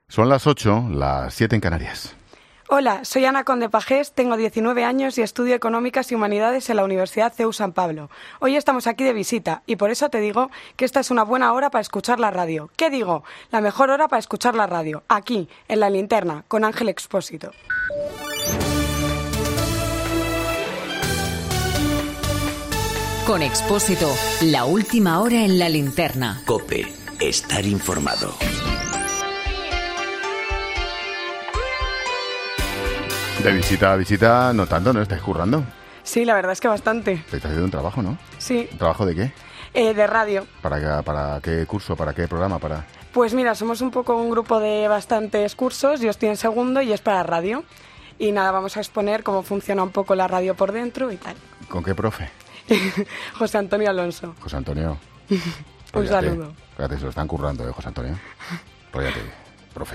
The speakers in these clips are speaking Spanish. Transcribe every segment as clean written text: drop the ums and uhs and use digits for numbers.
Son las 8, las 7 en Canarias. Hola, soy Ana Conde Pajés, tengo 19 años y estudio Económicas y Humanidades en la Universidad CEU San Pablo. Hoy estamos aquí de visita y por eso te digo que esta es una buena hora para escuchar la radio. ¿Qué digo? La mejor hora para escuchar la radio, aquí, en La Linterna, con Ángel Expósito. Con Expósito, la última hora en La Linterna. COPE, estar informado. De visita a visita, no tanto, ¿no? ¿Estáis currando? Sí, la verdad es que bastante. Estáis haciendo un trabajo, ¿no? Sí. ¿Un trabajo de qué? De radio. ¿Para qué curso? ¿Para qué programa? Pues mira, somos un poco un grupo de bastantes cursos. Yo estoy en segundo y es para radio. Y nada, vamos a exponer cómo funciona un poco la radio por dentro y tal. ¿Con qué profe? José Antonio Alonso. José Antonio. Un saludo. Espérate, se lo están currando, José Antonio. Róllate, profe.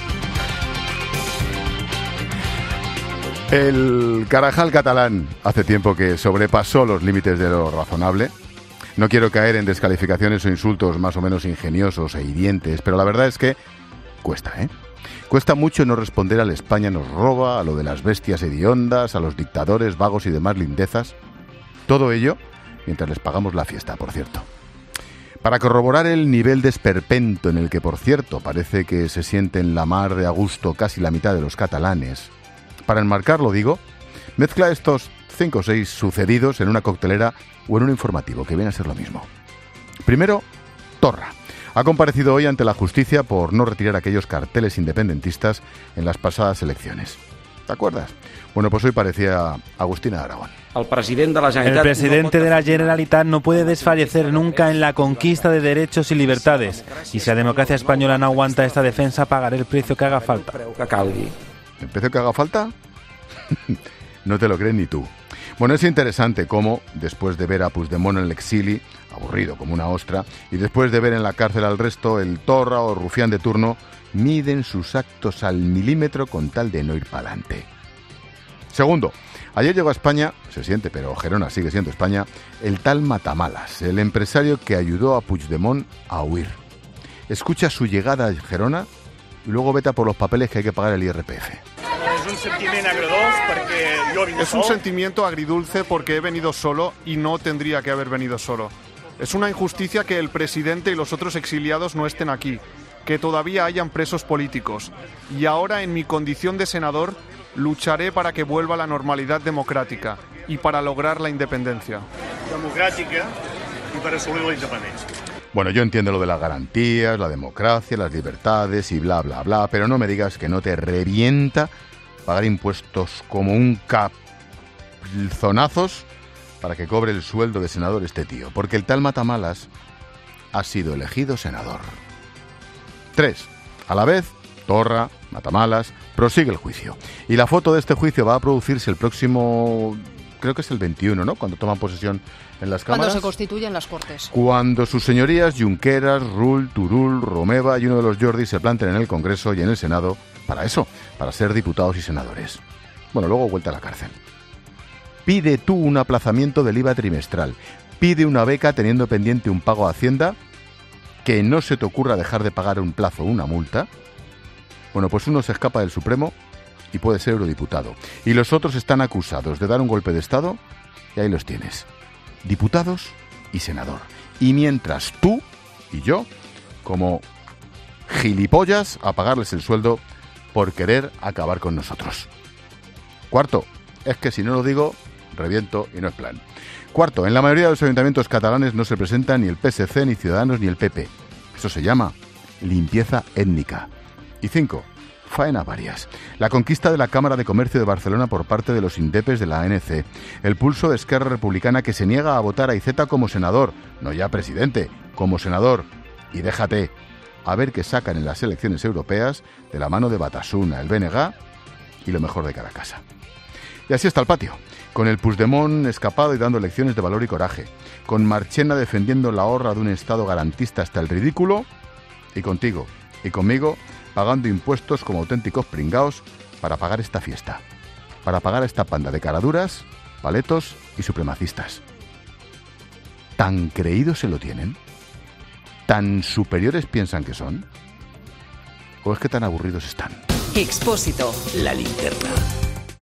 El Carajal catalán hace tiempo que sobrepasó los límites de lo razonable. No quiero caer en descalificaciones o insultos más o menos ingeniosos e hirientes, pero la verdad es que cuesta, ¿eh? Cuesta mucho no responder al España nos roba, a lo de las bestias hediondas, a los dictadores vagos y demás lindezas. Todo ello mientras les pagamos la fiesta, por cierto. Para corroborar el nivel de esperpento en el que, por cierto, parece que se sienten la mar de a gusto casi la mitad de los catalanes, para enmarcarlo, digo, mezcla estos 5 o 6 sucedidos en una coctelera o en un informativo, que viene a ser lo mismo. Primero, Torra. Ha comparecido hoy ante la justicia por no retirar aquellos carteles independentistas en las pasadas elecciones. ¿Te acuerdas? Bueno, pues hoy parecía Agustín de Aragón. El presidente de la Generalitat no puede desfallecer nunca en la conquista de derechos y libertades. Y si la democracia española no aguanta esta defensa, pagará el precio que haga falta. ¿El precio que haga falta? No te lo crees ni tú. Bueno, es interesante cómo, después de ver a Puigdemont en el exili, aburrido como una ostra, y después de ver en la cárcel al resto, el Torra o rufián de turno, miden sus actos al milímetro con tal de no ir para adelante. Segundo, ayer llegó a España, se siente, pero Gerona sigue siendo España, el tal Matamalas, el empresario que ayudó a Puigdemont a huir. Escucha su llegada a Gerona y luego vete a por los papeles que hay que pagar el IRPF. Es un sentimiento agridulce porque he venido solo y no tendría que haber venido solo. Es una injusticia que el presidente y los otros exiliados no estén aquí, que todavía hayan presos políticos. Y ahora, en mi condición de senador, lucharé para que vuelva la normalidad democrática y para lograr la independencia. Democrática y para asolir la independencia. Bueno, yo entiendo lo de las garantías, la democracia, las libertades y bla, bla, bla, pero no me digas que no te revienta pagar impuestos como un capzonazos para que cobre el sueldo de senador este tío, porque el tal Matamalas ha sido elegido senador. 3. A la vez, Torra, Matamalas, prosigue el juicio. Y la foto de este juicio va a producirse el próximo, creo que es el 21, ¿no? Cuando toman posesión en las cámaras. Cuando se constituyen las Cortes. Cuando sus señorías Junqueras, Rull, Turull, Romeva y uno de los Jordis se planten en el Congreso y en el Senado para eso, para ser diputados y senadores. Bueno, luego vuelta a la cárcel. Pide tú un aplazamiento del IVA trimestral. Pide una beca teniendo pendiente un pago a Hacienda. Que no se te ocurra dejar de pagar un plazo o una multa. Bueno, pues uno se escapa del Supremo y puede ser eurodiputado. Y los otros están acusados de dar un golpe de Estado y ahí los tienes. Diputados y senador. Y mientras tú y yo, como gilipollas, a pagarles el sueldo por querer acabar con nosotros. Cuarto, es que si no lo digo, reviento y no es plan. Cuarto, en la mayoría de los ayuntamientos catalanes no se presenta ni el PSC, ni Ciudadanos, ni el PP. Eso se llama limpieza étnica. Y 5. Faenas varias. La conquista de la Cámara de Comercio de Barcelona por parte de los indepes de la ANC. El pulso de Esquerra Republicana que se niega a votar a Iceta como senador. No ya presidente, como senador. Y déjate. A ver qué sacan en las elecciones europeas de la mano de Batasuna, el BNG y lo mejor de cada casa. Y así está el patio. Con el Puigdemont escapado y dando lecciones de valor y coraje. Con Marchena defendiendo la honra de un Estado garantista hasta el ridículo. Y contigo y conmigo pagando impuestos como auténticos pringaos para pagar esta fiesta. Para pagar a esta panda de caraduras, paletos y supremacistas. ¿Tan creídos se lo tienen? ¿Tan superiores piensan que son? Pues qué tan aburridos están. Expósito. La linterna.